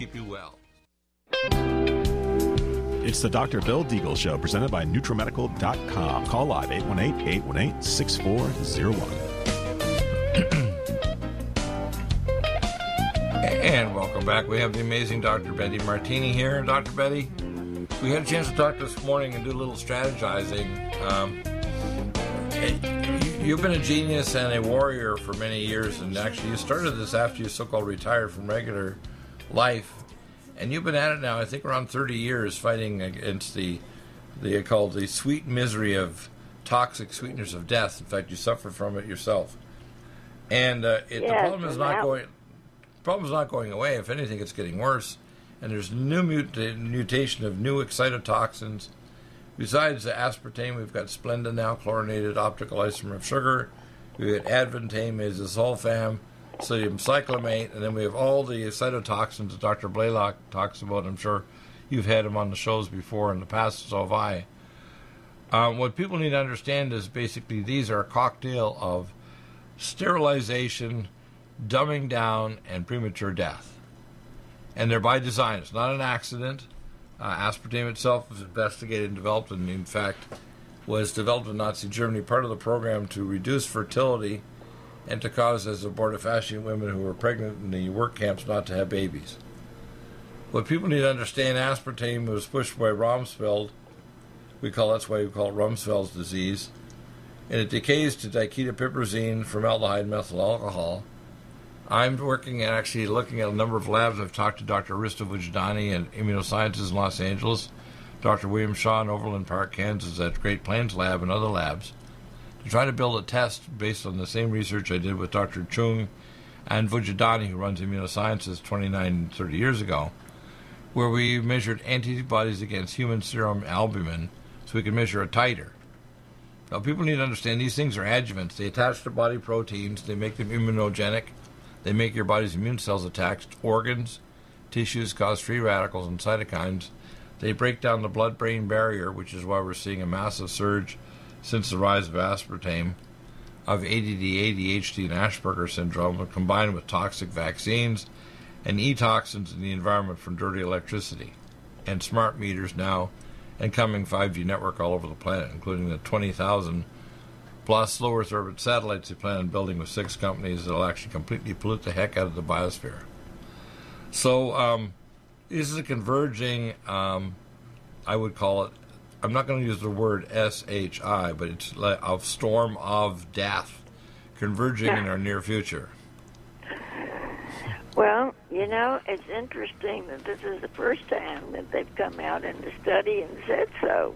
keep you well. It's the Dr. Bill Deagle Show, presented by NutriMedical.com. Call live 818-818-6401. And welcome back. We have the amazing Dr. Betty Martini here. Dr. Betty, we had a chance to talk this morning and do a little strategizing. You've been a genius and a warrior for many years, and actually you started this after you so-called retired from regular life. And you've been at it now, I think, around 30 years, fighting against the sweet misery of toxic sweeteners of death. In fact, you suffer from it yourself. And the problem is not going away. If anything, it's getting worse. And there's new mutation of new excitotoxins. Besides the aspartame, we've got Splenda now, chlorinated optical isomer of sugar. We've got Advantame, azasulfam, sodium cyclamate, and then we have all the cytotoxins that Dr. Blaylock talks about. I'm sure you've had him on the shows before in the past, so have I. What people need to understand is basically these are a cocktail of sterilization, dumbing down, and premature death. And they're by design. It's not an accident. Aspartame itself was investigated and developed, and in fact was developed in Nazi Germany, part of the program to reduce fertility and to cause, as abortifacient women who were pregnant in the work camps, not to have babies. What people need to understand, aspartame was pushed by Rumsfeld. That's why we call it Rumsfeld's disease. And it decays to diketopiperazine, formaldehyde, methyl alcohol. I'm working and actually looking at a number of labs. I've talked to Dr. Aristo Vujadani at Immunosciences in Los Angeles, Dr. William Shaw in Overland Park, Kansas at Great Plains Lab and other labs, to try to build a test based on the same research I did with Dr. Chung and Vujadani, who runs Immunosciences 30 years ago, where we measured antibodies against human serum albumin so we could measure a titer. Now, people need to understand these things are adjuvants. They attach to body proteins. They make them immunogenic. They make your body's immune cells attach to organs, tissues, cause free radicals and cytokines. They break down the blood-brain barrier, which is why we're seeing a massive surge since the rise of aspartame, of ADD, ADHD, and Asperger's syndrome, combined with toxic vaccines and e-toxins in the environment from dirty electricity, and smart meters now, and coming 5G network all over the planet, including the 20,000 plus low Earth orbit satellites they plan on building with 6 companies that will actually completely pollute the heck out of the biosphere. So this is a converging, I would call it, I'm not going to use the word SHI, but it's like a storm of death converging in our near future. Well, it's interesting that this is the first time that they've come out in the study and said so.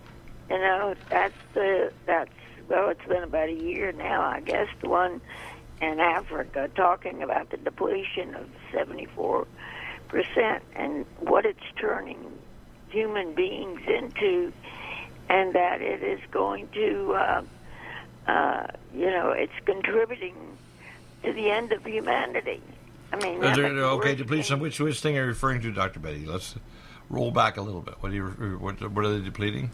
It's been about a year now, I guess, the one in Africa talking about the depletion of 74% and what it's turning human beings into, and that it is going to, it's contributing to the end of humanity. I mean, depletion. Which thing are you referring to, Dr. Betty? Let's roll back a little bit. What are they depleting?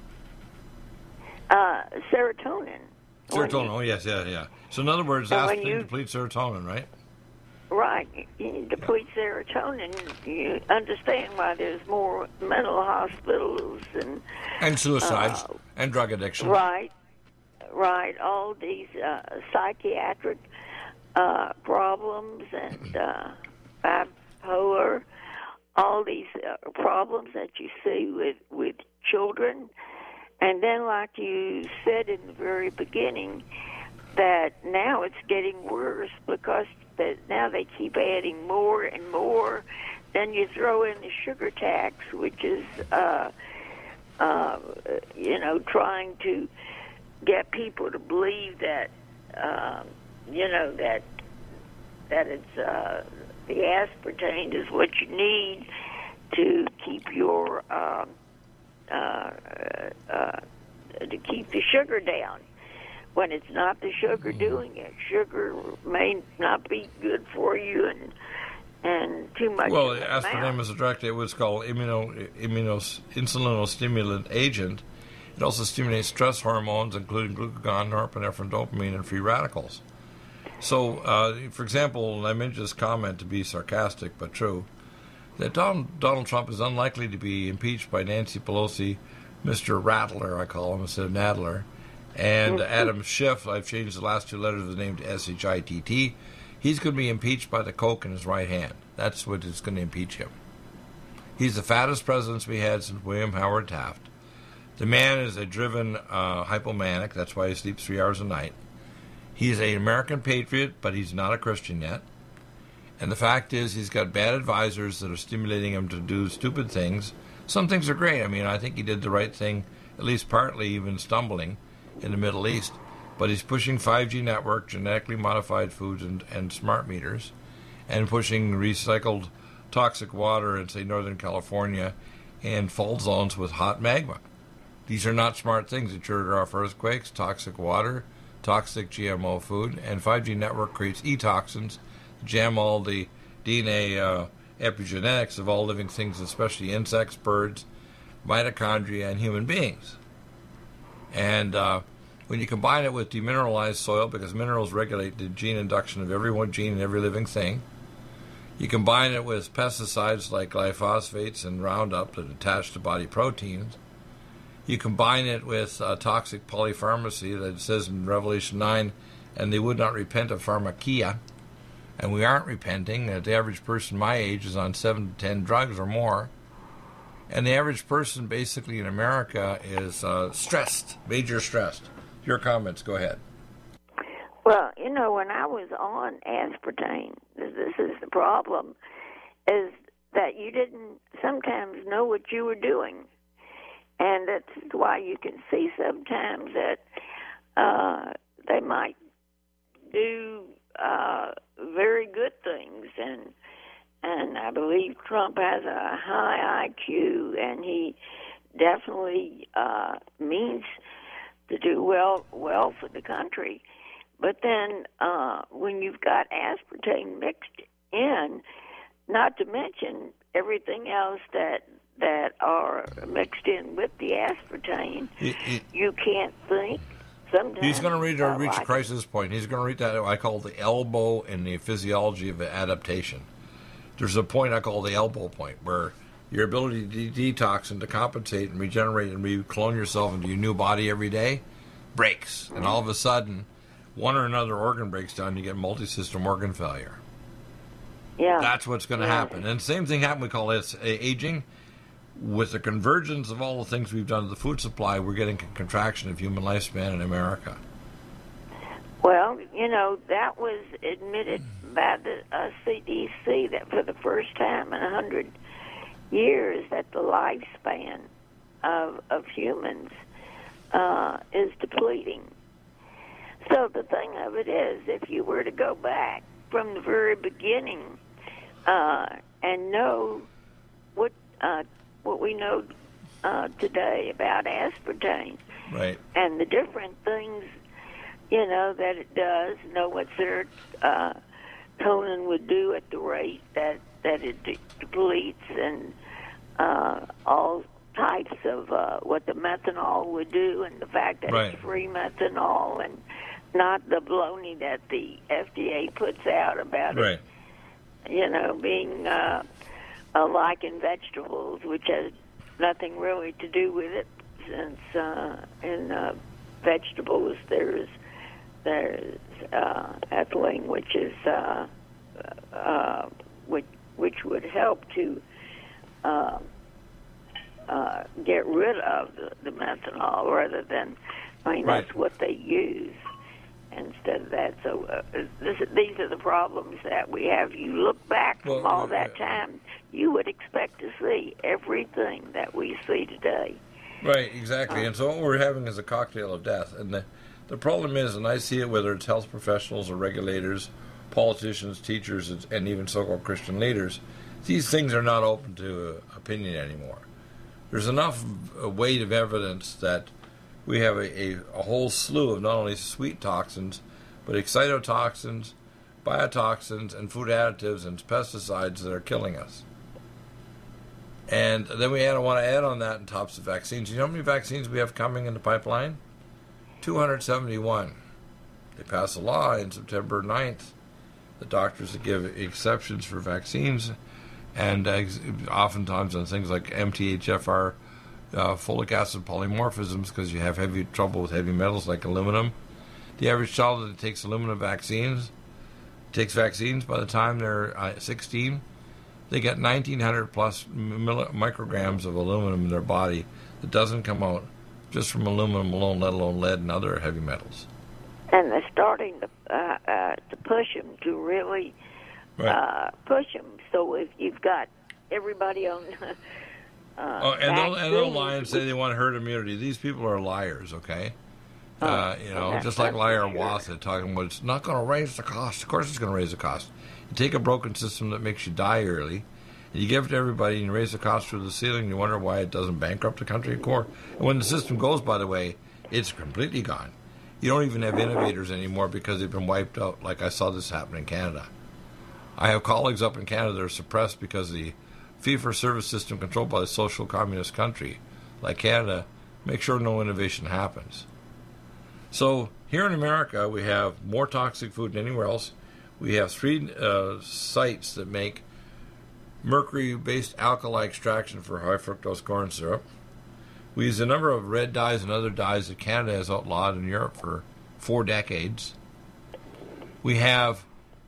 Serotonin. Serotonin. Yes. So in other words, aspartame depletes serotonin, right? Right. You deplete serotonin. You understand why there's more mental hospitals and suicides and drug addiction. Right. All these psychiatric problems and bipolar, all these problems that you see with children. And then, like you said in the very beginning, that now it's getting worse because now they keep adding more and more. Then you throw in the sugar tax, which is, trying to get people to believe that, that it's the aspartame is what you need to keep your to keep the sugar down. When it's not the sugar doing it, sugar may not be good for you, and too much. Well, aspartame is a direct, what's called insulinostimulant agent. It also stimulates stress hormones, including glucagon, norepinephrine, dopamine, and free radicals. So, for example, and I mentioned this comment to be sarcastic but true, that Donald Trump is unlikely to be impeached by Nancy Pelosi, Mr. Rattler, I call him instead of Nadler, and Adam Schiff. I've changed the last two letters of the name to SHITT. He's going to be impeached by the Coke in his right hand. That's what is going to impeach him. He's the fattest president we had since William Howard Taft. The man is a driven hypomanic. That's why he sleeps 3 hours a night. He's an American patriot, but he's not a Christian yet. And the fact is, he's got bad advisors that are stimulating him to do stupid things. Some things are great. I mean, I think he did the right thing, at least partly, even stumbling in the Middle East. But he's pushing 5G network, genetically modified foods, and smart meters, and pushing recycled toxic water in, say, Northern California and fault zones with hot magma. These are not smart things. It trigger off earthquakes, toxic water, toxic GMO food, and 5G network creates e-toxins, jam all the DNA epigenetics of all living things, especially insects, birds, mitochondria, and human beings. And when you combine it with demineralized soil, because minerals regulate the gene induction of every one gene in every living thing, you combine it with pesticides like glyphosates and Roundup that attach to body proteins. You combine it with toxic polypharmacy that says in Revelation 9, and they would not repent of pharmakia. And we aren't repenting. The average person my age is on 7 to 10 drugs or more. And the average person basically in America is stressed, major stressed. Your comments, go ahead. Well, you know, when I was on aspartame, this is the problem, is that you didn't sometimes know what you were doing. And that's why you can see sometimes that they might do very good things, and I believe Trump has a high IQ, and he definitely means to do well for the country. But then when you've got aspartame mixed in, not to mention everything else that are mixed in with the aspartame, you can't think. Sometimes he's going to reach a crisis point. He's going to reach that I call the elbow in the physiology of adaptation. There's a point I call the elbow point where your ability to detox and to compensate and regenerate and reclone yourself into your new body every day breaks. And all of a sudden, one or another organ breaks down, you get multi-system organ failure. Yeah. That's what's going to happen. And the same thing happened, we call it aging. With the convergence of all the things we've done to the food supply, we're getting a contraction of human lifespan in America. Well, you know, that was admitted by the CDC that for the first time in 100 years that the lifespan of humans is depleting. So the thing of it is, if you were to go back from the very beginning and know what we know today about aspartame, right, and the different things, you know, that it does, know what serotonin would do at the rate that it depletes, and all types of what the methanol would do, and the fact that right. It's free methanol and not the baloney that the FDA puts out about right. it, you know, being like in vegetables, which has nothing really to do with it, since in vegetables there's ethylene, which is which would help to get rid of the methanol, rather than, I mean, right. That's what they use instead of that. So these are the problems that we have. You look back from all that time, you would expect to see everything that we see today. Right, exactly. And so what we're having is a cocktail of death. And the problem is, and I see it whether it's health professionals or regulators, politicians, teachers, and even so-called Christian leaders, these things are not open to opinion anymore. There's enough weight of evidence that we have a whole slew of not only sweet toxins, but excitotoxins, biotoxins, and food additives and pesticides that are killing us. And then we want to add on that on top of vaccines. You know how many vaccines we have coming in the pipeline? 271. They passed a law on September 9th. The doctors that give exceptions for vaccines, and oftentimes on things like MTHFR, folic acid polymorphisms, because you have heavy trouble with heavy metals like aluminum. The average child that takes aluminum vaccines, takes vaccines by the time they're 16, they get 1,900 plus micrograms of aluminum in their body that doesn't come out just from aluminum alone, let alone lead and other heavy metals. And they're starting to push them to really push them. So if you've got everybody on they'll lie and say they want herd immunity. These people are liars, okay? Just like Liar Wath talking about it's not going to raise the cost. Of course it's going to raise the cost. You take a broken system that makes you die early, and you give it to everybody, and you raise the cost through the ceiling, you wonder why it doesn't bankrupt the country of core. And when the system goes, by the way, it's completely gone. You don't even have innovators anymore because they've been wiped out, like I saw this happen in Canada. I have colleagues up in Canada that are suppressed because the fee-for-service system controlled by the social communist country, like Canada, makes sure no innovation happens. So here in America, we have more toxic food than anywhere else. We have 3 sites that make mercury-based alkali extraction for high fructose corn syrup. We use a number of red dyes and other dyes that Canada has outlawed in Europe for 4 decades. We have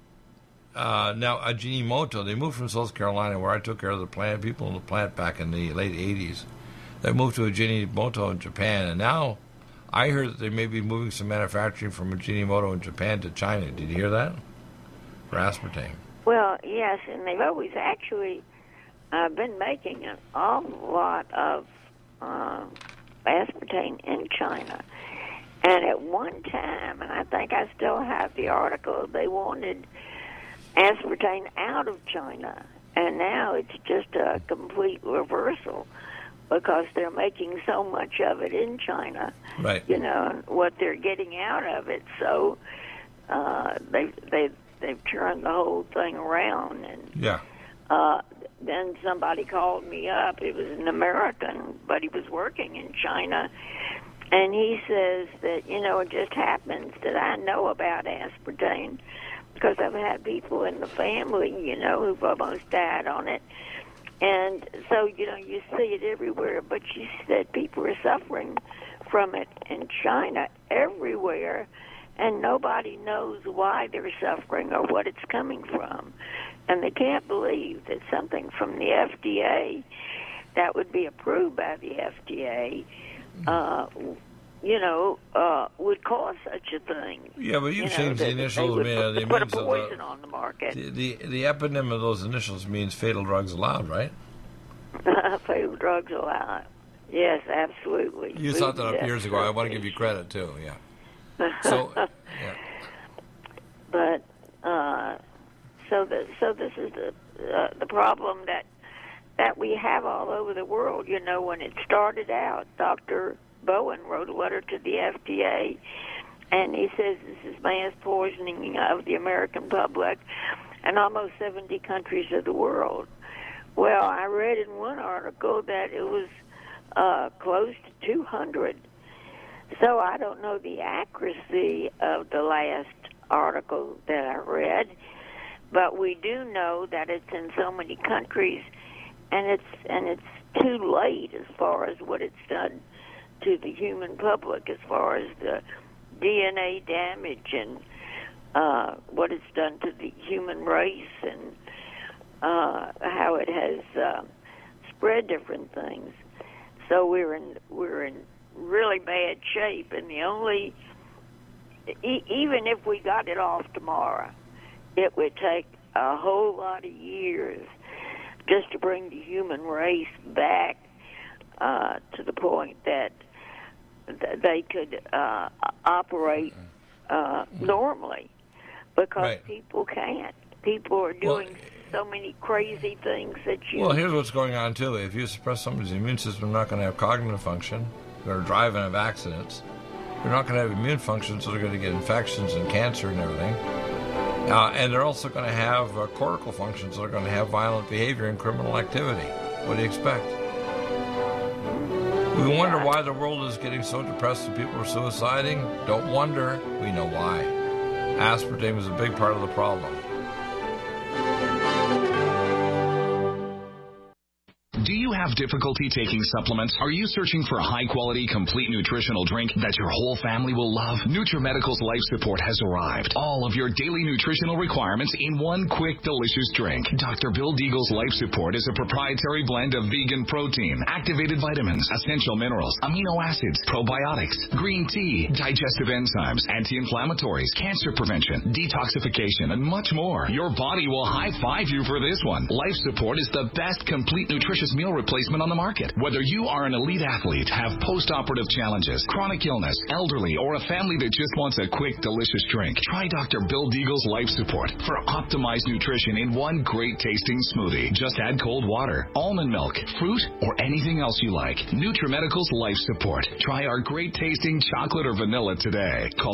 now Ajinomoto. They moved from South Carolina, where I took care of the plant, people in the plant back in the late 80s. They moved to Ajinomoto in Japan, and now I heard that they may be moving some manufacturing from Ajinomoto in Japan to China. Did you hear that? For aspartame. Well, yes, and they've always actually been making an awful lot of aspartame in China. And at one time, and I think I still have the article, they wanted aspartame out of China. And now it's just a complete reversal because they're making so much of it in China. Right. You know, and what they're getting out of it. So they've turned the whole thing around. And yeah. Then somebody called me up. It was an American, but he was working in China. And he says that, it just happens that I know about aspartame because I've had people in the family, who've almost died on it. And so, you see it everywhere. But she said people are suffering from it in China everywhere, and nobody knows why they're suffering or what it's coming from. And they can't believe that something from the FDA that would be approved by the FDA, would cause such a thing. Yeah, but you changed the initials. They put a poison on the market. The eponym of those initials means fatal drugs allowed, right? Fatal drugs allowed. Yes, absolutely. You thought that up years ago. I want to give you credit, too, yeah. So, yeah. But, so this is the problem that we have all over the world. When it started out, Dr. Bowen wrote a letter to the FDA, and he says this is mass poisoning of the American public and almost 70 countries of the world. Well, I read in one article that it was close to 200. So I don't know the accuracy of the last article that I read, but we do know that it's in so many countries, and it's too late as far as what it's done to the human public, as far as the DNA damage and what it's done to the human race and how it has spread different things. So we're in really bad shape, and the only even if we got it off tomorrow, it would take a whole lot of years just to bring the human race back to the point that they could operate normally, because people can't. People are doing so many crazy things that you... Well, here's what's going on, too. If you suppress somebody's immune system, they're not going to have cognitive function. They're going to drive and have accidents. They're not going to have immune function, so they're going to get infections and cancer and everything. And they're also going to have cortical functions, so they're going to have violent behavior and criminal activity. What do you expect? We wonder why the world is getting so depressed and people are suiciding. Don't wonder. We know why. Aspartame is a big part of the problem. Do you have difficulty taking supplements? Are you searching for a high-quality, complete nutritional drink that your whole family will love? NutriMedical's Life Support has arrived. All of your daily nutritional requirements in one quick, delicious drink. Dr. Bill Deagle's Life Support is a proprietary blend of vegan protein, activated vitamins, essential minerals, amino acids, probiotics, green tea, digestive enzymes, anti-inflammatories, cancer prevention, detoxification, and much more. Your body will high-five you for this one. Life Support is the best complete nutritious meal replacement on the market. Whether you are an elite athlete, have post-operative challenges, chronic illness, elderly, or a family that just wants a quick, delicious drink, try Dr. Bill Deagle's Life Support for optimized nutrition in one great-tasting smoothie. Just add cold water, almond milk, fruit, or anything else you like. NutriMedical's Life Support. Try our great-tasting chocolate or vanilla today. Call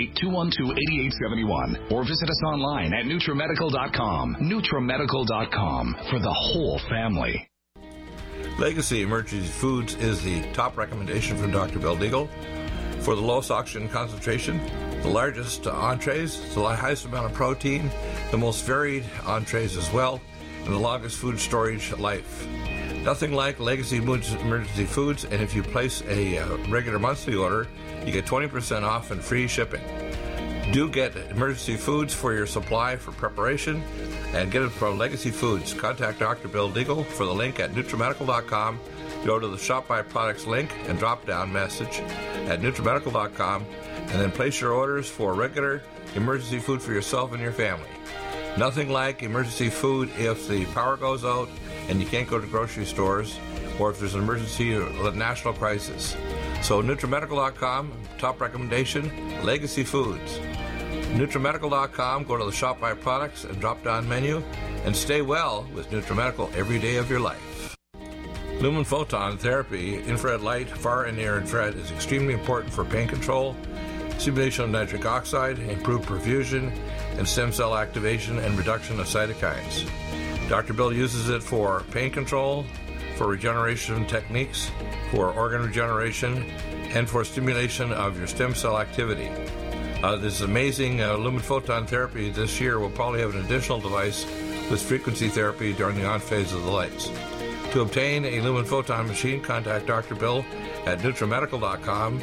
888-212-8871 or visit us online at NutriMedical.com. NutriMedical.com for the whole family. Legacy Emergency Foods is the top recommendation from Dr. Bill Deagle for the lowest oxygen concentration, the largest entrees, the highest amount of protein, the most varied entrees as well, and the longest food storage life. Nothing like Legacy Emergency Foods, and if you place a regular monthly order, you get 20% off and free shipping. Do get Emergency Foods for your supply for preparation, and get it from Legacy Foods. Contact Dr. Bill Deagle for the link at NutriMedical.com. Go to the Shop by Products link and drop-down message at NutriMedical.com, and then place your orders for regular emergency food for yourself and your family. Nothing like emergency food if the power goes out and you can't go to grocery stores, or if there's an emergency or a national crisis. So NutriMedical.com, top recommendation, Legacy Foods. NutriMedical.com, go to the Shop by Products and drop-down menu, and stay well with NutriMedical every day of your life. Lumen photon therapy, infrared light, far and near infrared, is extremely important for pain control, stimulation of nitric oxide, improved perfusion, and stem cell activation and reduction of cytokines. Dr. Bill uses it for pain control, for regeneration techniques, for organ regeneration, and for stimulation of your stem cell activity. This amazing Lumen photon therapy this year will probably have an additional device with frequency therapy during the on phase of the lights. To obtain a Lumen photon machine, contact Dr. Bill at NutriMedical.com,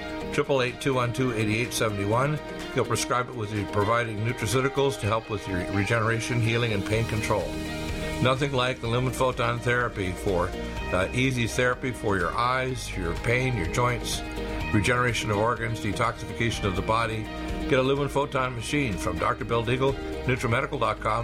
888-212-8871. He'll prescribe it with you providing nutraceuticals to help with your regeneration, healing, and pain control. Nothing like the Lumen photon therapy for easy therapy for your eyes, your pain, your joints, regeneration of organs, detoxification of the body. Get a Lumen photon machine from Dr. Bill Deagle, NutriMedical.com,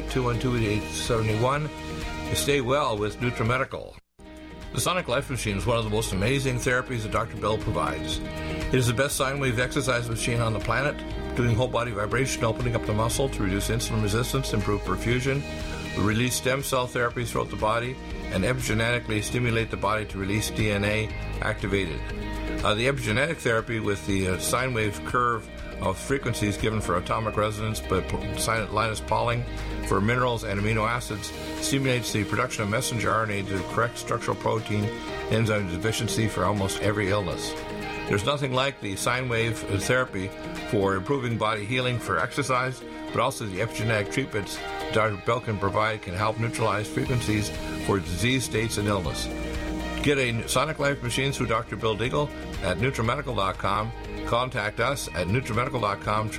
888-212-8871. Stay well with NutriMedical. The Sonic Life Machine is one of the most amazing therapies that Dr. Bill provides. It is the best sine wave exercise machine on the planet, doing whole body vibration, opening up the muscle to reduce insulin resistance, improve perfusion, release stem cell therapies throughout the body, and epigenetically stimulate the body to release DNA activated. The epigenetic therapy with the sine wave curve of frequencies given for atomic resonance by Linus Pauling for minerals and amino acids stimulates the production of messenger RNA to correct structural protein enzyme deficiency for almost every illness. There's nothing like the sine wave therapy for improving body healing for exercise, but also the epigenetic treatments Dr. Bill can provide can help neutralize frequencies for disease states and illness. Get a Sonic Life machine through Dr. Bill Deagle at NutriMedical.com. Contact us at NutriMedical.com,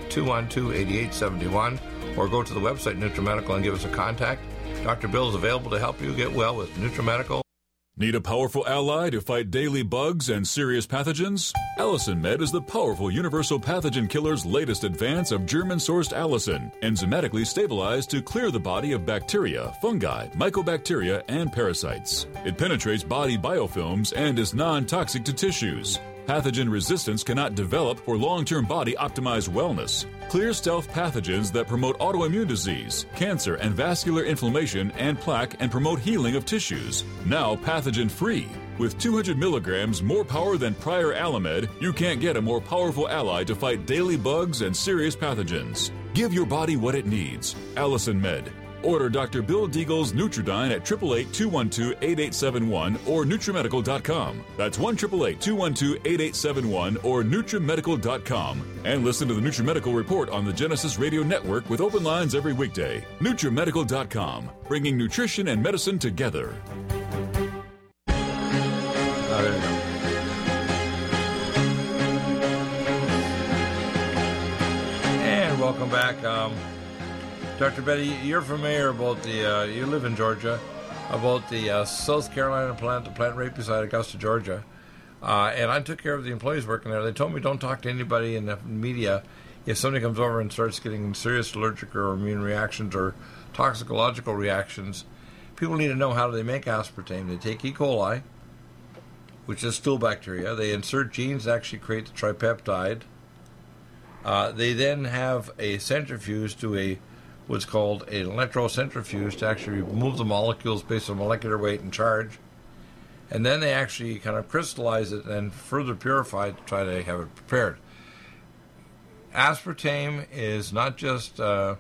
888-212-8871, or go to the website NutriMedical and give us a contact. Dr. Bill is available to help you get well with NutriMedical. Need a powerful ally to fight daily bugs and serious pathogens? Allicin Med is the powerful universal pathogen killer's latest advance of German-sourced allicin, enzymatically stabilized to clear the body of bacteria, fungi, mycobacteria, and parasites. It penetrates body biofilms and is non-toxic to tissues. Pathogen resistance cannot develop for long-term body-optimized wellness. Clear stealth pathogens that promote autoimmune disease, cancer, and vascular inflammation and plaque and promote healing of tissues. Now pathogen-free. With 200 milligrams more power than prior Alamed, you can't get a more powerful ally to fight daily bugs and serious pathogens. Give your body what it needs. Allicin Med. Order Dr. Bill Deagle's Nutridyne at 888-212-8871 or NutriMedical.com. That's 1-888-212-8871 or NutriMedical.com. And listen to the NutriMedical Report on the Genesis Radio Network with open lines every weekday. NutriMedical.com, bringing nutrition and medicine together. Oh, there you go. And welcome back. Dr. Betty, you're familiar about you live in Georgia, about the South Carolina plant, the plant right beside Augusta, Georgia. And I took care of the employees working there. They told me don't talk to anybody in the media if somebody comes over and starts getting serious allergic or immune reactions or toxicological reactions. People need to know how do they make aspartame. They take E. coli, which is stool bacteria. They insert genes that actually create the tripeptide. They then have a centrifuge, do what's called an electrocentrifuge to actually remove the molecules based on molecular weight and charge. And then they actually kind of crystallize it and further purify it to try to have it prepared. Aspartame is not just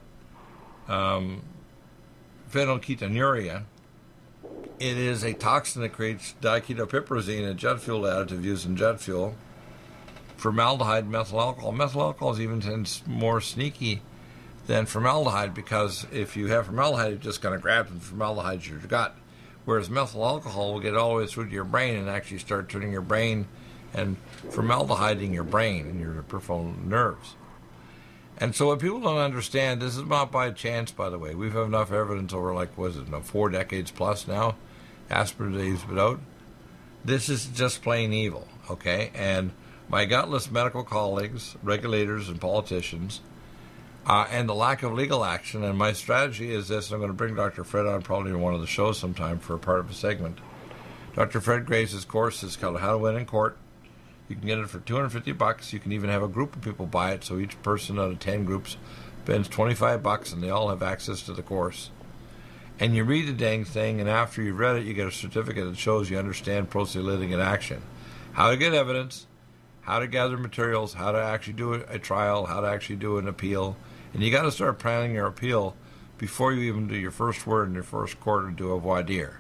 phenylketonuria. It is a toxin that creates diketopiperazine, a jet fuel additive used in jet fuel. Formaldehyde, methyl alcohol. Methyl alcohol is even more sneaky than formaldehyde because if you have formaldehyde, it just kind of grabs and formaldehydes your gut. Whereas methyl alcohol will get all the way through to your brain and actually start turning your brain and formaldehyding your brain and your peripheral nerves. And so what people don't understand, this is not by chance, by the way. We've had enough evidence over, 4 decades plus now, aspartame's been out. This is just plain evil, okay? And my gutless medical colleagues, regulators, and politicians, and the lack of legal action, and my strategy is this, and I'm going to bring Dr. Fred on probably in one of the shows sometime for a part of a segment. Dr. Fred Graves' course is called How to Win in Court. You can get it for $250. You can even have a group of people buy it, so each person out of 10 groups spends $25, and they all have access to the course. And you read the dang thing, and after you've read it, you get a certificate that shows you understand pro se litigant action. How to get evidence, how to gather materials, how to actually do a trial, how to actually do an appeal. And you got to start planning your appeal before you even do your first word in your first court or do a voir dire.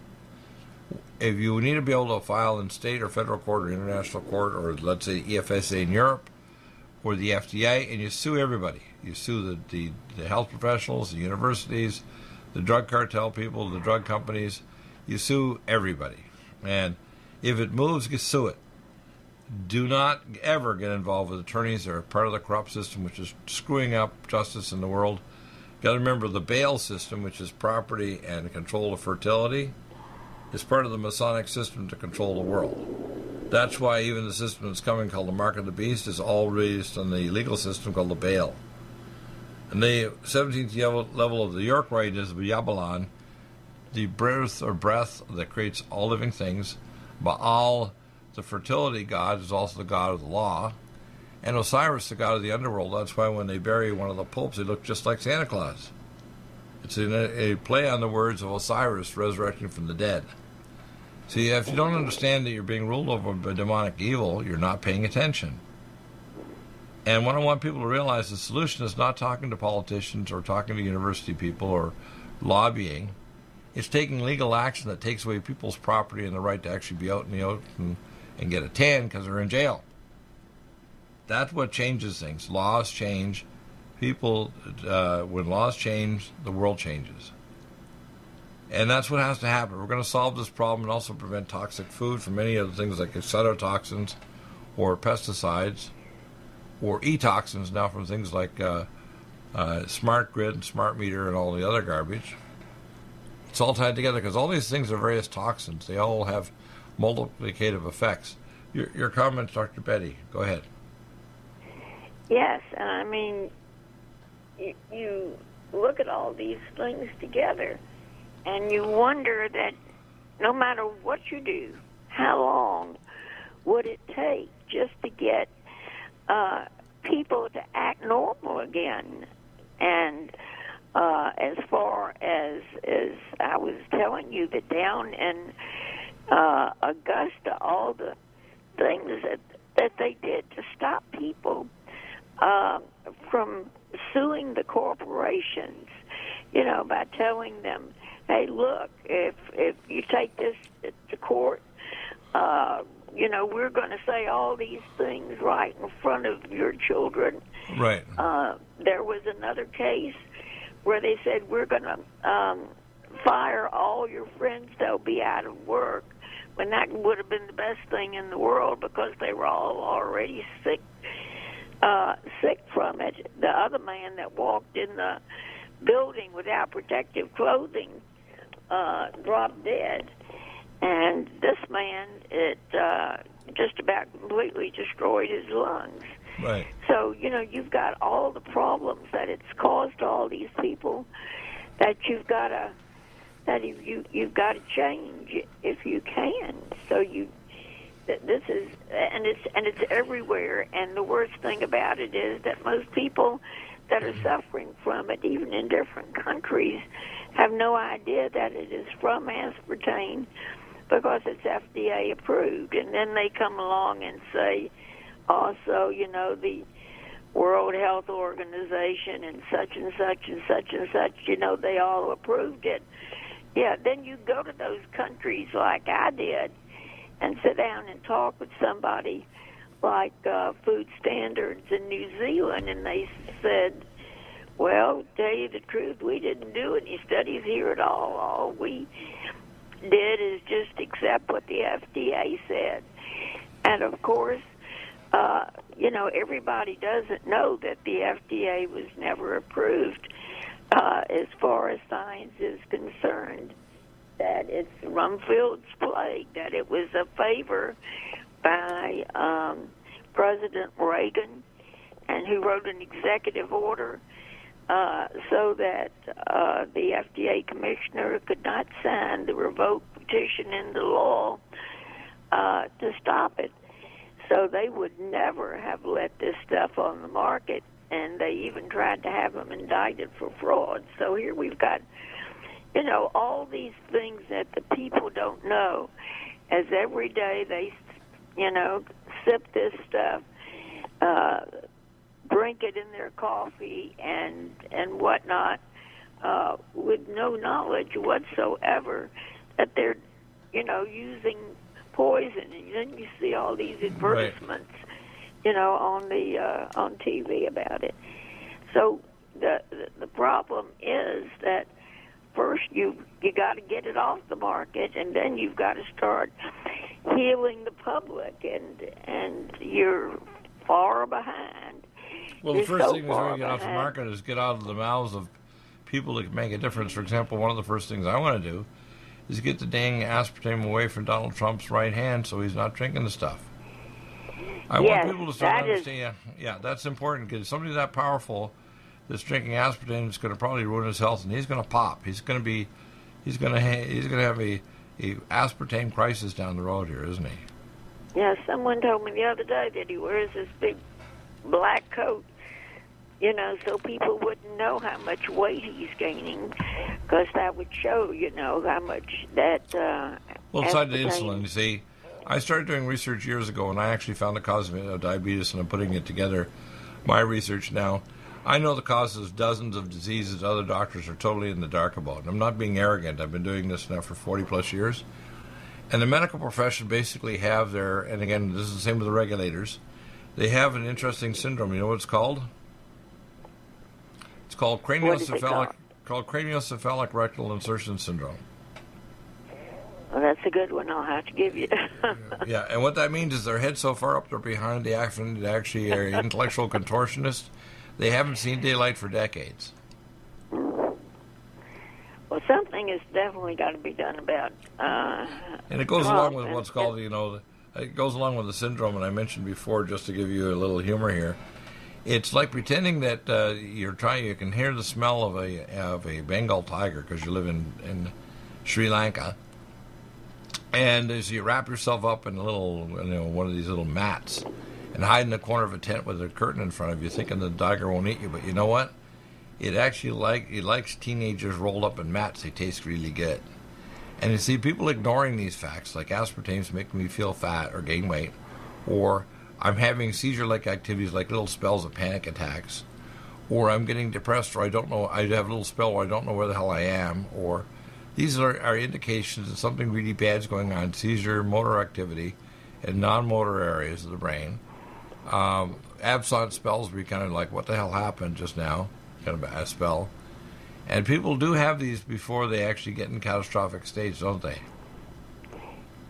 If you need to be able to file in state or federal court or international court, or let's say EFSA in Europe, or the FDA, and you sue everybody. You sue the health professionals, the universities, the drug cartel people, the drug companies. You sue everybody. And if it moves, you sue it. Do not ever get involved with attorneys that are part of the corrupt system, which is screwing up justice in the world. Got to remember the bail system, which is property and control of fertility, is part of the Masonic system to control the world. That's why even the system that's coming called the Mark of the Beast is all based on the legal system called the bail. And the 17th level of the York Rite is Yabalan, the breath that creates all living things. Baal, the fertility god, is also the god of the law. And Osiris, the god of the underworld. That's why when they bury one of the popes, they look just like Santa Claus. It's a play on the words of Osiris resurrecting from the dead. See, if you don't understand that you're being ruled over by demonic evil, you're not paying attention. And what I want people to realize, the solution is not talking to politicians or talking to university people or lobbying. It's taking legal action that takes away people's property and the right to actually be out in the open and get a tan because they're in jail. That's what changes things. Laws change. People, when laws change, the world changes. And that's what has to happen. We're going to solve this problem and also prevent toxic food from many other things like cytotoxins or pesticides or e-toxins now from things like smart grid and smart meter and all the other garbage. It's all tied together because all these things are various toxins. They all have multiplicative effects. Your comment, Dr. Betty. Go ahead. Yes, I mean, you look at all these things together, and you wonder that no matter what you do, how long would it take just to get people to act normal again? And as far as I was telling you, that down in Augusta, all the things that they did to stop people from suing the corporations, by telling them, hey, look, if you take this to court, we're going to say all these things right in front of your children. Right. There was another case where they said, we're going to fire all your friends. They'll be out of work when that would have been the best thing in the world because they were all already sick from it. The other man that walked in the building without protective clothing dropped dead. And this man, it just about completely destroyed his lungs. Right. So, you've got all the problems that it's caused all these people that you've got to change if you can. So this is, and it's everywhere. And the worst thing about it is that most people that are suffering from it, even in different countries, have no idea that it is from aspartame because it's FDA approved. And then they come along and say, also, the World Health Organization and such and such and such and such, they all approved it. Yeah, then you go to those countries like I did and sit down and talk with somebody like Food Standards in New Zealand, and they said, well, to tell you the truth, we didn't do any studies here at all. All we did is just accept what the FDA said. And, of course, everybody doesn't know that the FDA was never approved as far as science is concerned, that it's Rumfield's plague, that it was a favor by President Reagan, and who wrote an executive order so that the FDA commissioner could not sign the revoke petition into law to stop it. So they would never have let this stuff on the market, and they even tried to have them indicted for fraud. So here we've got, all these things that the people don't know, as every day they, sip this stuff, drink it in their coffee and whatnot, with no knowledge whatsoever that they're, using poison. And then you see all these advertisements, on TV about it. So the problem is that first you got to get it off the market, and then you've got to start healing the public, and you're far behind. Well, the first thing is when you get off the market is get out of the mouths of people that can make a difference. For example, one of the first things I want to do is get the dang aspartame away from Donald Trump's right hand so he's not drinking the stuff. I want people to start understanding. Yeah, that's important because somebody that powerful that's drinking aspartame is going to probably ruin his health, and he's going to pop. He's going to have a aspartame crisis down the road here, isn't he? Yeah, someone told me the other day that he wears this big black coat, so people wouldn't know how much weight he's gaining, because that would show, how much that. Well, aside the insulin, you see, I started doing research years ago, and I actually found the cause of diabetes, and I'm putting it together, my research now. I know the causes of dozens of diseases other doctors are totally in the dark about. And I'm not being arrogant. I've been doing this now for 40-plus years. And the medical profession basically have their, and again, this is the same with the regulators, they have an interesting syndrome. You know what it's called? It's called craniocephalic rectal insertion syndrome. Well, that's a good one I'll have to give you. Yeah, and what that means is their head's so far up there behind the accident, they actually are intellectual contortionists. They haven't seen daylight for decades. Well, something has definitely got to be done about. And it goes along with what's called, it goes along with the syndrome, and I mentioned before, just to give you a little humor here. It's like pretending that you can hear the smell of a Bengal tiger because you live in Sri Lanka, and as you wrap yourself up in a little, one of these little mats, and hide in the corner of a tent with a curtain in front of you, thinking the tiger won't eat you. But you know what? It actually likes teenagers rolled up in mats. They taste really good. And you see people ignoring these facts, like aspartame's making me feel fat or gain weight, or I'm having seizure-like activities like little spells of panic attacks, or I'm getting depressed, or I have a little spell where I don't know where the hell I am, or these are indications that something really bad is going on, seizure, motor activity, in non-motor areas of the brain. Absent spells where you kind of like, what the hell happened just now? Kind of a spell. And people do have these before they actually get in catastrophic stage, don't they?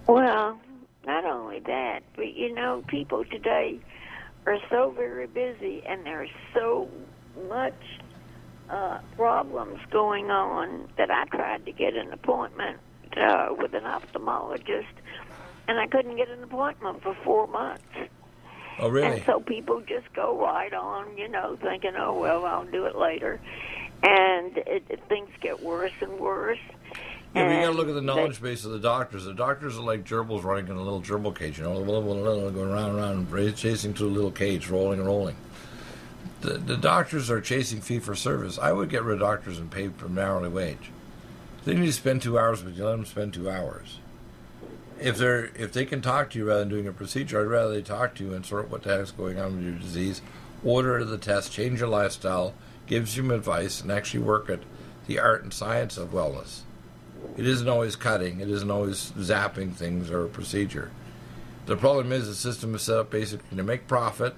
Well, not only that, but people today are so very busy, and there's so much problems going on that I tried to get an appointment with an ophthalmologist, and I couldn't get an appointment for 4 months. Oh, really? And so people just go right on, thinking, oh, well, I'll do it later. And things get worse and worse. Yeah, but you got to look at the knowledge base of the doctors. The doctors are like gerbils running in a little gerbil cage, going round and round, chasing through a little cage, rolling and rolling. The doctors are chasing fee for service. I would get rid of doctors and pay them an hourly wage. They need to spend 2 hours with you. Let them spend 2 hours. If they can talk to you rather than doing a procedure, I'd rather they talk to you and sort out what the heck's going on with your disease, order the test, change your lifestyle, gives you advice, and actually work at the art and science of wellness. It isn't always cutting. It isn't always zapping things or a procedure. The problem is the system is set up basically to make profit.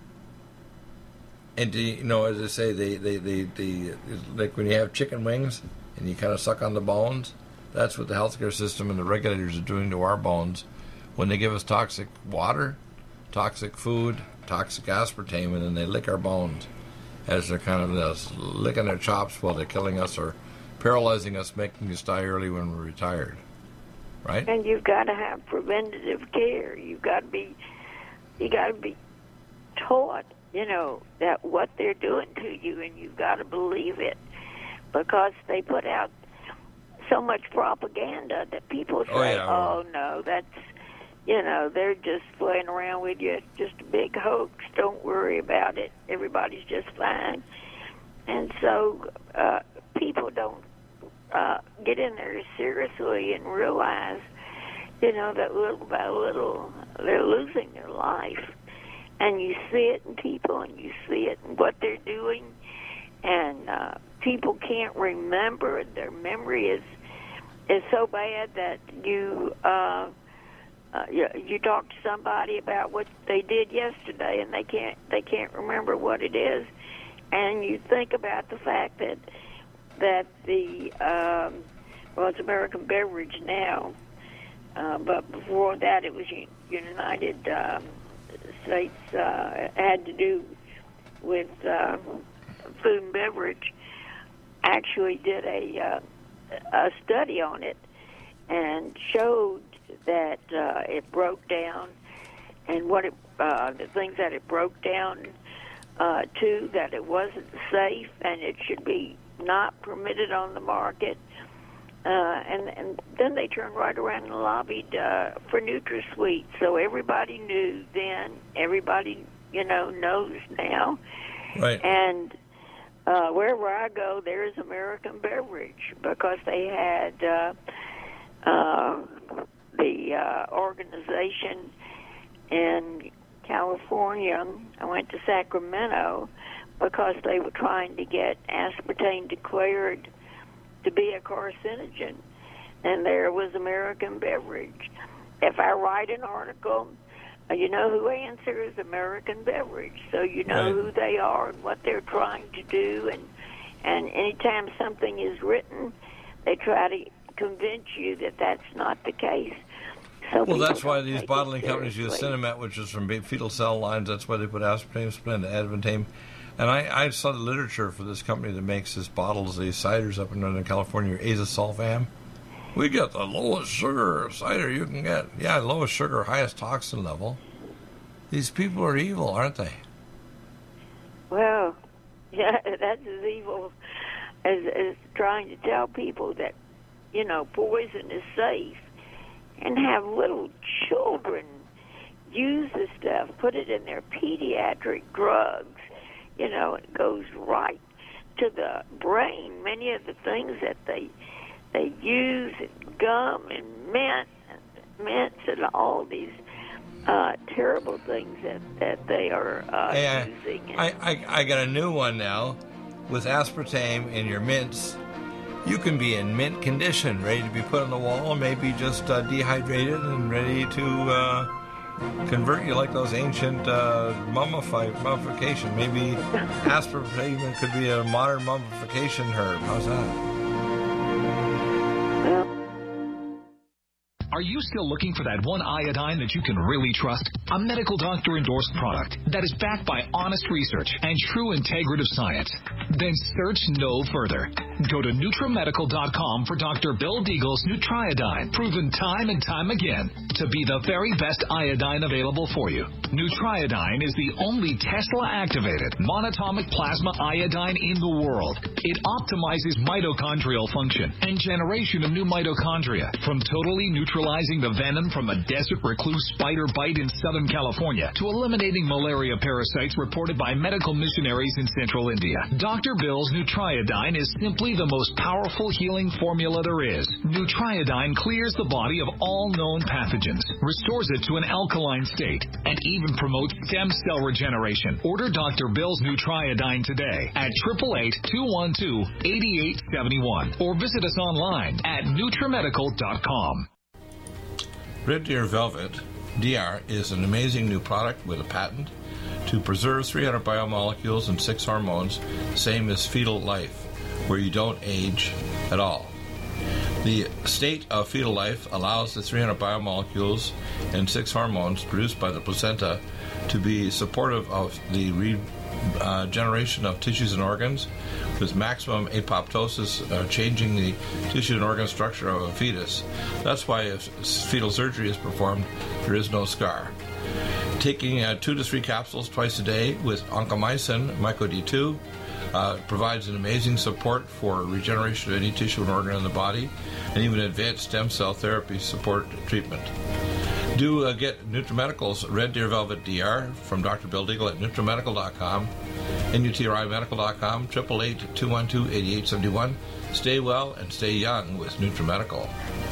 And to, as I say, they like when you have chicken wings and you kind of suck on the bones. That's what the healthcare system and the regulators are doing to our bones when they give us toxic water, toxic food, toxic aspartame, and then they lick our bones as they're kind of licking their chops while they're killing us or paralyzing us, making us die early when we're retired. Right? And you've got to have preventative care. You got to be taught, that what they're doing to you, and you've got to believe it, because they put out so much propaganda that people say, oh no, that's, they're just playing around with you. It's just a big hoax. Don't worry about it. Everybody's just fine. And so people don't get in there seriously and realize, that little by little they're losing their life. And you see it in people, and you see it in what they're doing. And people can't remember. Their memory is so bad that you talk to somebody about what they did yesterday, and they can't remember what it is. And you think about the fact that the it's American Beverage now, but before that it was United States, had to do with food and beverage. Actually did a study on it and showed that it broke down, and what the things that it broke down to, that it wasn't safe and it should be not permitted on the market. And then they turned right around and lobbied for NutraSweet. So everybody knew then. Everybody, knows now. Right. And wherever I go, there's American Beverage, because they had the organization in California. I went to Sacramento because they were trying to get aspartame declared to be a carcinogen, and there was American Beverage. If I write an article, you know who answers? American Beverage. So you know who they are and what they're trying to do, and anytime something is written, they try to convince you that that's not the case. So that's why these bottling companies use Cinemet, which is from fetal cell lines. That's why they put aspartame, splenda, advantame. And I saw the literature for this company that makes these bottles, these ciders up in Northern California, azasulfam. We get the lowest sugar cider you can get. Yeah, lowest sugar, highest toxin level. These people are evil, aren't they? Well, yeah, that's as evil as trying to tell people that, poison is safe, and have little children use the stuff, put it in their pediatric drugs. It goes right to the brain. Many of the things that they use, and gum and mints and all these terrible things that they are using. I got a new one now. With aspartame in your mints, you can be in mint condition, ready to be put on the wall, maybe just dehydrated and ready to convert you like those ancient mummification. Maybe aspartame could be a modern mummification herb. How's that? Are you still looking for that one iodine that you can really trust? A medical doctor endorsed product that is backed by honest research and true integrative science? Then search no further. Go to NutriMedical.com for Dr. Bill Deagle's Nutriodine, proven time and time again to be the very best iodine available for you. Nutriodine is the only Tesla-activated monatomic plasma iodine in the world. It optimizes mitochondrial function and generation of new mitochondria, from totally neutralizing the venom from a desert recluse spider bite in Southern California to eliminating malaria parasites reported by medical missionaries in Central India. Dr. Bill's Nutriodine is simply the most powerful healing formula there is. Nutriodine clears the body of all known pathogens, restores it to an alkaline state, and even promotes stem cell regeneration. Order Dr. Bill's Nutriodine today at 888-212-8871 or visit us online at NutriMedical.com. Red Deer Velvet DR is an amazing new product with a patent to preserve 300 biomolecules and 6 hormones, same as fetal life, where you don't age at all. The state of fetal life allows the 300 biomolecules and 6 hormones produced by the placenta to be supportive of the regeneration of tissues and organs, with maximum apoptosis, changing the tissue and organ structure of a fetus. That's why if fetal surgery is performed, there is no scar. Taking 2 to 3 capsules twice a day with oncomycin, MycoD2, provides an amazing support for regeneration of any tissue and organ in the body, and even advanced stem cell therapy support treatment. Do get NutriMedical's Red Deer Velvet DR from Dr. Bill Deagle at NutriMedical.com, NutriMedical.com, 888-212-8871. Stay well and stay young with NutriMedical.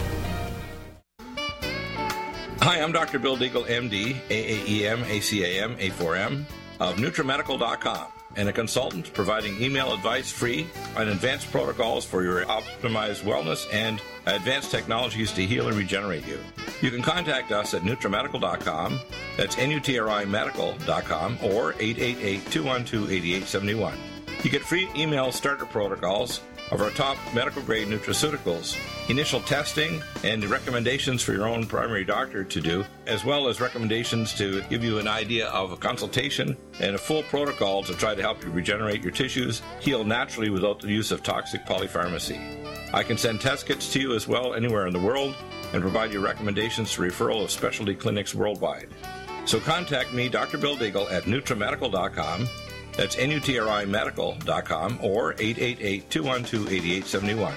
Hi, I'm Dr. Bill Deagle, MD, AAEM, ACAM, A4M, of NutriMedical.com, and a consultant providing email advice free on advanced protocols for your optimized wellness and advanced technologies to heal and regenerate you. You can contact us at NutriMedical.com, that's NutriMedical.com, or 888-212-8871. You get free email starter protocols of our top medical-grade nutraceuticals, initial testing, and recommendations for your own primary doctor to do, as well as recommendations to give you an idea of a consultation and a full protocol to try to help you regenerate your tissues, heal naturally without the use of toxic polypharmacy. I can send test kits to you as well anywhere in the world and provide you recommendations to referral of specialty clinics worldwide. So contact me, Dr. Bill Deagle, at NutriMedical.com. That's NutriMedical.com, or 888-212-8871.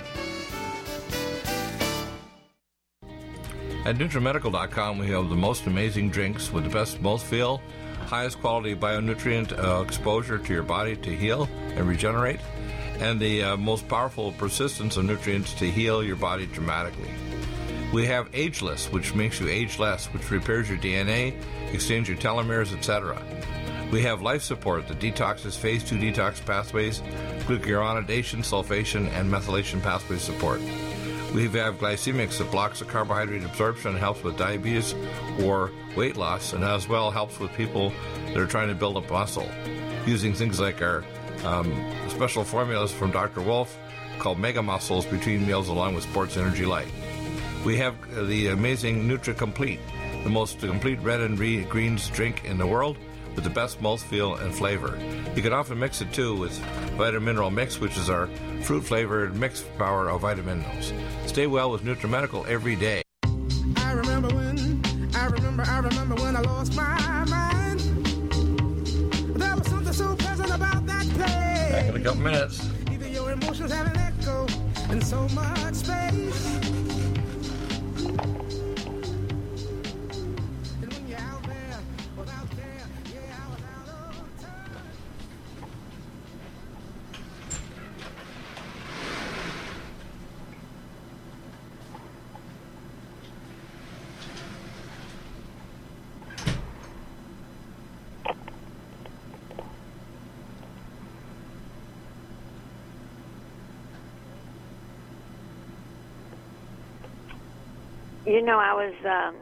At NutriMedical.com, we have the most amazing drinks with the best mouthfeel, highest quality bionutrient exposure to your body to heal and regenerate, and the most powerful persistence of nutrients to heal your body dramatically. We have Ageless, which makes you age less, which repairs your DNA, extends your telomeres, etc. We have Life Support that detoxes phase 2 detox pathways, glucuronidation, sulfation, and methylation pathway support. We have Glycemics that blocks the carbohydrate absorption and helps with diabetes or weight loss, and as well helps with people that are trying to build up muscle, using things like our special formulas from Dr. Wolf called Mega Muscles between meals along with Sports Energy Light. We have the amazing NutriComplete, the most complete red and greens drink in the world, with the best mouthfeel and flavor. You can often mix it too with Vitamin Mineral Mix, which is our fruit-flavored mixed power of vitamin minerals. Stay well with NutriMedical every day. I remember when I lost my mind. There was something so pleasant about that place. Back in a couple minutes. Even your emotions have an echo in so much space. And when you're out there without care, yeah, I was out of time. You know, I was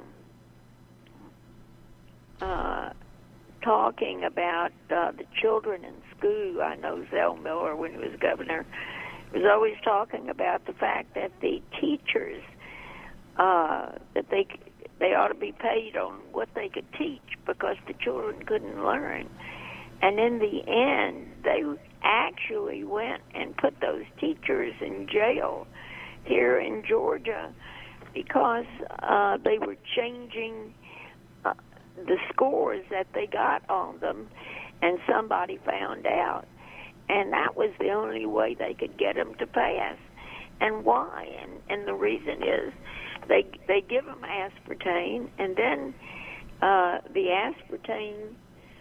talking about the children in school. I know Zell Miller, when he was governor, was always talking about the fact that the teachers that they ought to be paid on what they could teach because the children couldn't learn. And in the end, they actually went and put those teachers in jail here in Georgia because they were changing the scores that they got on them, and somebody found out. And that was the only way they could get them to pass. And why? And the reason is they give them aspartame, and then the aspartame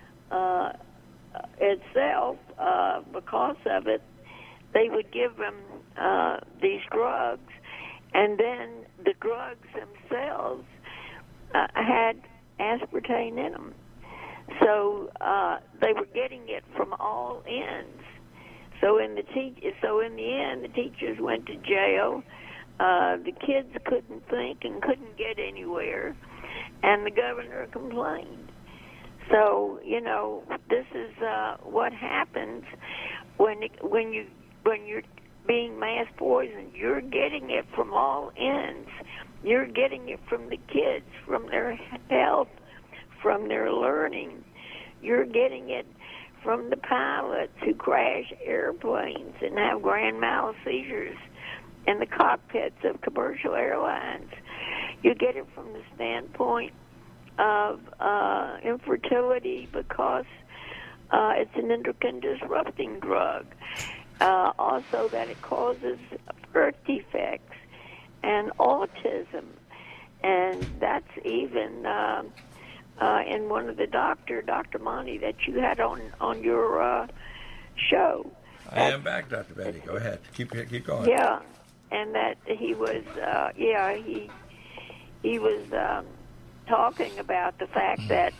itself, because of it, they would give them these drugs, and then the drugs themselves had aspartame in them. So they were getting it from all ends. So in the end, the teachers went to jail. The kids couldn't think and couldn't get anywhere, and the governor complained. So this is what happens when you're being mass poisoned. You're getting it from all ends. You're getting it from the kids, from their health, from their learning. You're getting it from the pilots who crash airplanes and have grand mal seizures in the cockpits of commercial airlines. You get it from the standpoint of infertility because it's an endocrine disrupting drug. Also that it causes birth defects and autism. And that's even in one of the Dr. Monty, that you had on your show. I am back, Dr. Betty. Go ahead. Keep going. Yeah, and that he was, he was talking about the fact that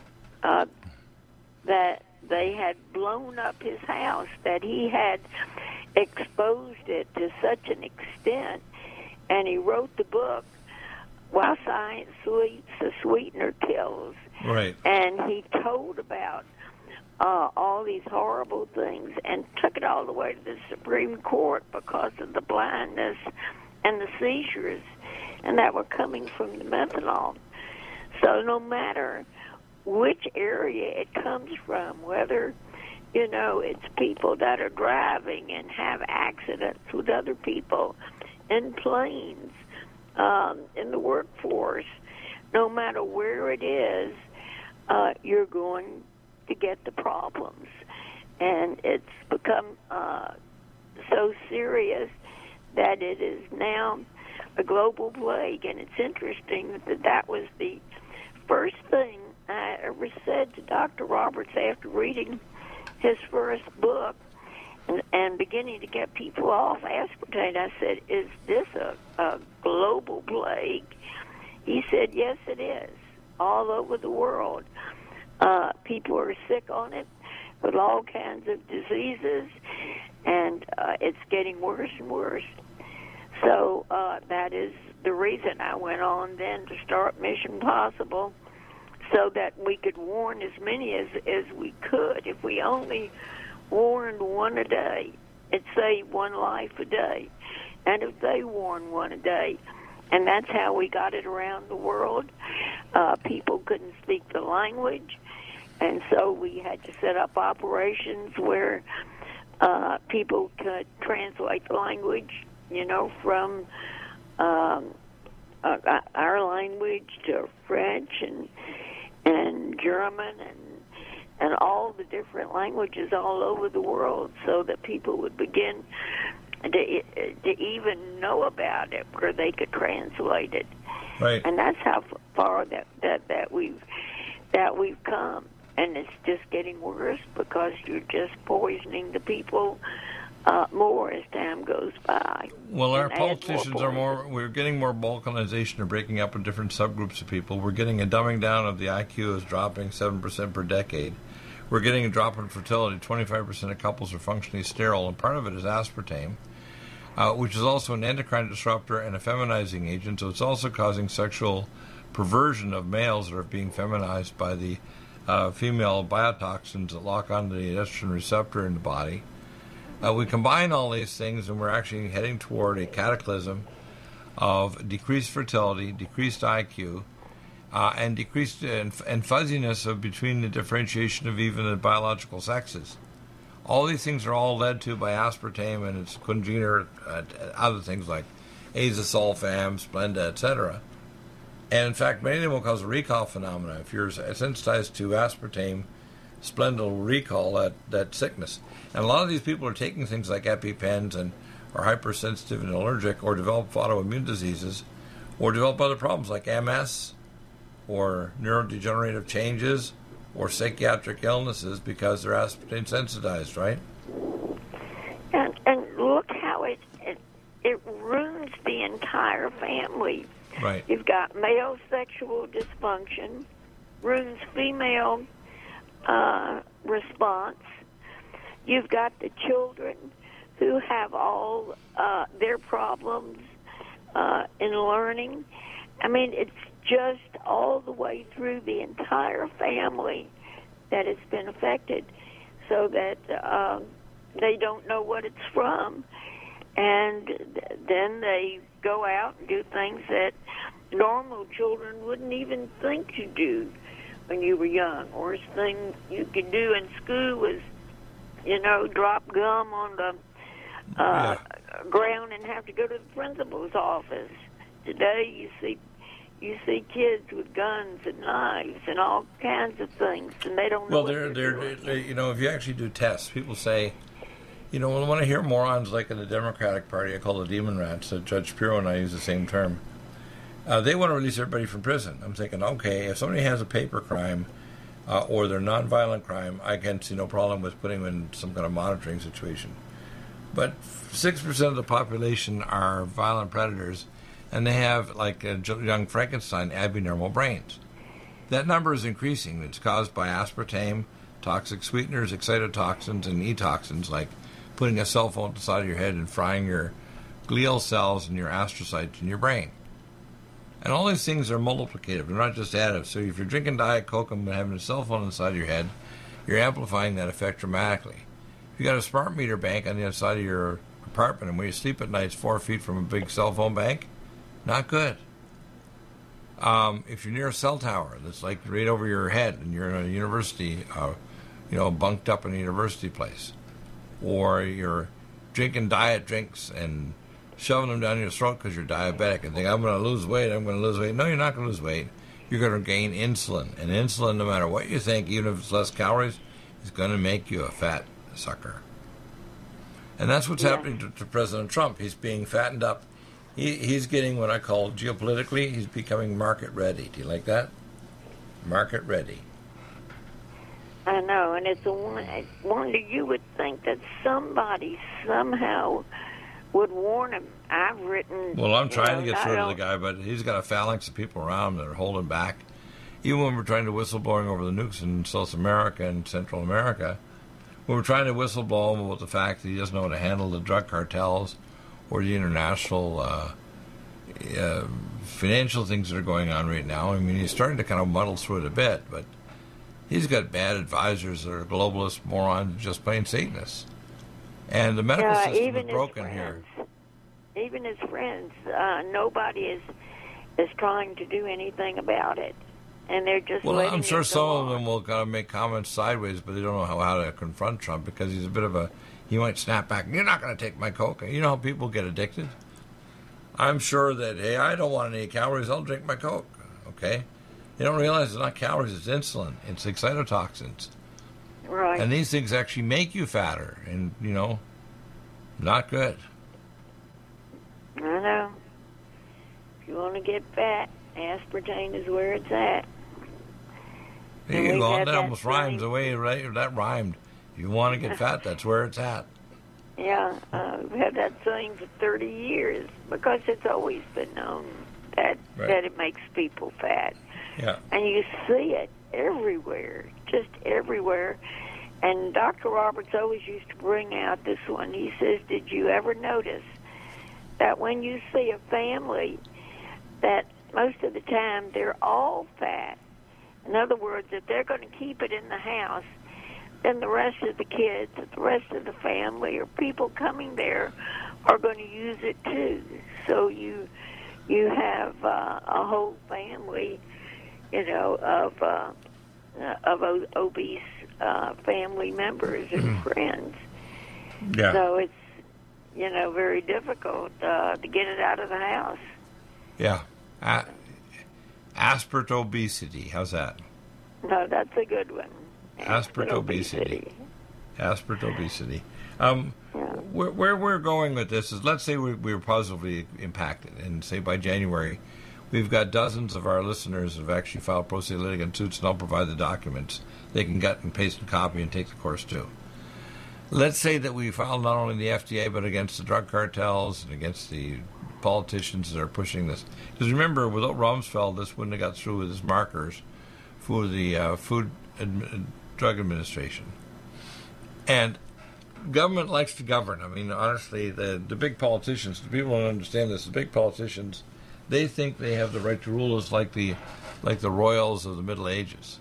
that they had blown up his house, that he had exposed it to such an extent, and he wrote the book, While Science Sleeps, the Sweetener Kills. Right. And he told about all these horrible things and took it all the way to the Supreme Court because of the blindness and the seizures, and that were coming from the methanol. So no matter which area it comes from, whether, it's people that are driving and have accidents with other people in planes, in the workforce, no matter where it is, you're going to get the problems. And it's become so serious that it is now a global plague. And it's interesting that was the first thing I ever said to Dr. Roberts after reading his first book and beginning to get people off aspartame. I said, is this a global plague? He said, yes, it is, all over the world. People are sick on it with all kinds of diseases, and it's getting worse and worse. So that is the reason I went on then to start Mission Possible, so that we could warn as many as we could. If we only warned one a day, it'd save one life a day. And if they warn one a day, and that's how we got it around the world. People couldn't speak the language, and so we had to set up operations where people could translate the language, from our language to French and German and all the different languages all over the world, so that people would begin to even know about it, where they could translate it. Right. And that's how far that we've come. And it's just getting worse because you're just poisoning the people more as time goes by. Well, our politicians we're getting more balkanization or breaking up in different subgroups of people. We're getting a dumbing down of the IQ is dropping 7% per decade. We're getting a drop in fertility. 25% of couples are functionally sterile, and part of it is aspartame, which is also an endocrine disruptor and a feminizing agent, so it's also causing sexual perversion of males that are being feminized by the female biotoxins that lock onto the estrogen receptor in the body. We combine all these things, and we're actually heading toward a cataclysm of decreased fertility, decreased IQ, and decreased and fuzziness of between the differentiation of even the biological sexes. All these things are all led to by aspartame and its congener, other things like azasulfam, Splenda, etc. And in fact, many of them will cause a recall phenomena. If you're sensitized to aspartame, Splenda will recall that sickness. And a lot of these people are taking things like EpiPens and are hypersensitive and allergic, or develop autoimmune diseases, or develop other problems like MS, or neurodegenerative changes, or psychiatric illnesses because they're aspartame sensitized, right? And look how it ruins the entire family. Right. You've got male sexual dysfunction, ruins female response. You've got the children who have all their problems in learning. I mean, it's just all the way through the entire family that it's been affected, so that they don't know what it's from. And then they go out and do things that normal children wouldn't even think to do when you were young. Worst thing you could do in school was, drop gum on the ground and have to go to the principal's office. Today you see kids with guns and knives and all kinds of things, and they don't know. Well, they're if you actually do tests, people say, when I hear morons like in the Democratic Party, I call the demon rats. Judge Shapiro and I use the same term. They want to release everybody from prison. I'm thinking, okay, if somebody has a paper crime or their nonviolent crime, I can see no problem with putting them in some kind of monitoring situation. But 6% of the population are violent predators, and they have, like a young Frankenstein, abnormal brains. That number is increasing. It's caused by aspartame, toxic sweeteners, excitotoxins, and e-toxins, like putting a cell phone to the side of your head and frying your glial cells and your astrocytes in your brain. And all these things are multiplicative. They're not just additive. So if you're drinking Diet Coke and having a cell phone on the side of your head, you're amplifying that effect dramatically. If you got a smart meter bank on the outside of your apartment, and when you sleep at night, it's 4 feet from a big cell phone bank, not good. If you're near a cell tower that's like right over your head and you're in a university, bunked up in a university place, or you're drinking diet drinks and shoving them down your throat because you're diabetic and think, I'm going to lose weight. No, you're not going to lose weight. You're going to gain insulin. And insulin, no matter what you think, even if it's less calories, is going to make you a fat sucker. And that's what's happening to President Trump. He's being fattened up. He's getting what I call geopolitically, he's becoming market ready. Do you like that? Market ready. I know, and it's a wonder you would think that somebody somehow would warn him. I've written... Well, I'm trying to get through to the guy, but he's got a phalanx of people around him that are holding back. Even when we're trying to whistleblowing over the nukes in South America and Central America, when we're trying to whistleblow him about the fact that he doesn't know how to handle the drug cartels or the international financial things that are going on right now. I mean, he's starting to kind of muddle through it a bit, but he's got bad advisors that are globalists, morons, just plain Satanists. And the medical system is broken here. Even his friends, nobody is trying to do anything about it. And they're just letting I'm sure it some go of them will kind of make comments sideways, but they don't know how to confront Trump because he's a bit of a... He might snap back, you're not going to take my Coke. You know how people get addicted? I'm sure that, hey, I don't want any calories, I'll drink my Coke. Okay? They don't realize it's not calories, it's insulin. It's excitotoxins. Right. And these things actually make you fatter and, not good. I know. If you want to get fat, aspartame is where it's at. There you go. That almost rhymes away, right? That rhymed. If you want to get fat, that's where it's at. Yeah, we've had that saying for 30 years because it's always been known that it makes people fat. Yeah. And you see it everywhere, just everywhere. And Dr. Roberts always used to bring out this one. He says, did you ever notice that when you see a family that most of the time they're all fat? In other words, if they're going to keep it in the house, then the rest of the kids, the rest of the family, or people coming there are going to use it too. So you you have a whole family, of obese family members and friends. Yeah. So it's, very difficult to get it out of the house. Yeah. Aspirate obesity. How's that? No, that's a good one. Aspirate obesity. Aspirate obesity. Where we're going with this is, let's say we're positively impacted, and say by January, we've got dozens of our listeners who have actually filed pro se litigant suits, and I'll provide the documents. They can cut and paste and copy and take the course too. Let's say that we filed not only the FDA, but against the drug cartels and against the politicians that are pushing this. Because remember, without Rumsfeld, this wouldn't have got through with his markers for the Drug Administration. And government likes to govern. I mean, honestly, the big politicians, the people don't understand this, the big politicians, they think they have the right to rule us like the royals of the Middle Ages.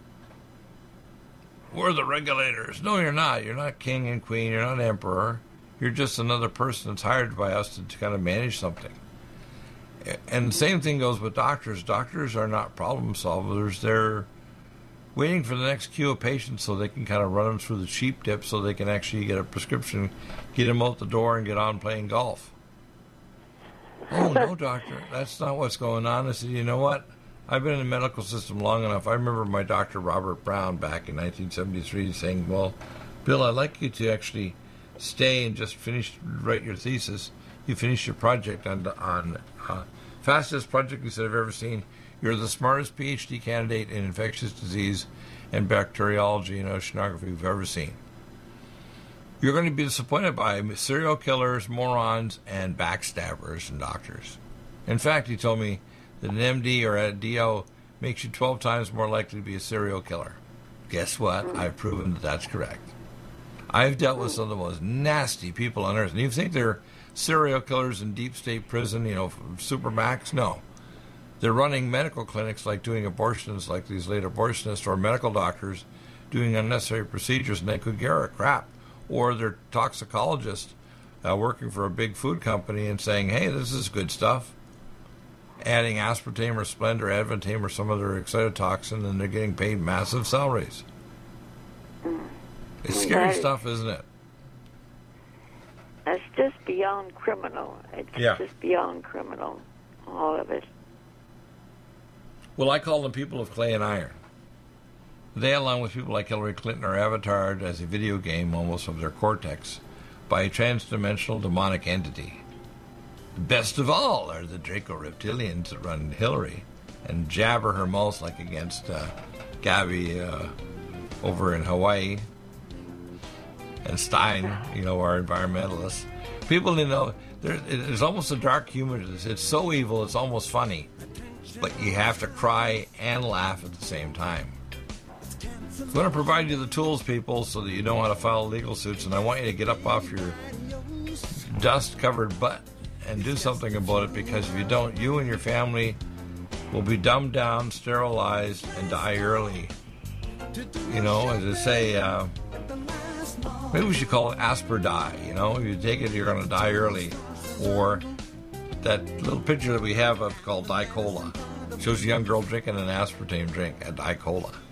We're the regulators. No, you're not. You're not king and queen. You're not emperor. You're just another person that's hired by us to kind of manage something. And the same thing goes with doctors. Doctors are not problem solvers. They're waiting for the next queue of patients so they can kind of run them through the sheep dip so they can actually get a prescription, get them out the door, and get on playing golf. Oh, no, doctor, that's not what's going on. I said, you know what? I've been in the medical system long enough. I remember my doctor, Robert Brown, back in 1973 saying, well, Bill, I'd like you to actually stay and just write your thesis. You finish your project on fastest project he said I've ever seen. You're the smartest PhD candidate in infectious disease and bacteriology and oceanography we've ever seen. You're going to be disappointed by serial killers, morons, and backstabbers and doctors. In fact, he told me that an MD or a DO makes you 12 times more likely to be a serial killer. Guess what? I've proven that that's correct. I've dealt with some of the most nasty people on earth. And you think they're serial killers in deep state prison, supermax? No. They're running medical clinics, like doing abortions, like these late abortionists, or medical doctors doing unnecessary procedures, and they could give a crap. Or they're toxicologists working for a big food company and saying, hey, this is good stuff. Adding aspartame or Splenda or Advantame or some other excitotoxin, and they're getting paid massive salaries. It's scary stuff, isn't it? It's just beyond criminal. It's just beyond criminal, all of it. Well, I call them people of clay and iron. They, along with people like Hillary Clinton, are avatared as a video game almost of their cortex by a transdimensional demonic entity. The best of all are the Draco reptilians that run Hillary and jabber her mouth like against Gabby over in Hawaii, and Stein, our environmentalists. People, there's almost a dark humor to this. It's so evil, it's almost funny. But you have to cry and laugh at the same time. I'm going to provide you the tools, people, so that you know how to file legal suits, and I want you to get up off your dust-covered butt and do something about it, because if you don't, you and your family will be dumbed down, sterilized, and die early. As I say, maybe we should call it Asper die. If you take it, you're going to die early. Or that little picture that we have of called Die Cola shows a young girl drinking an aspartame drink, a Die Cola.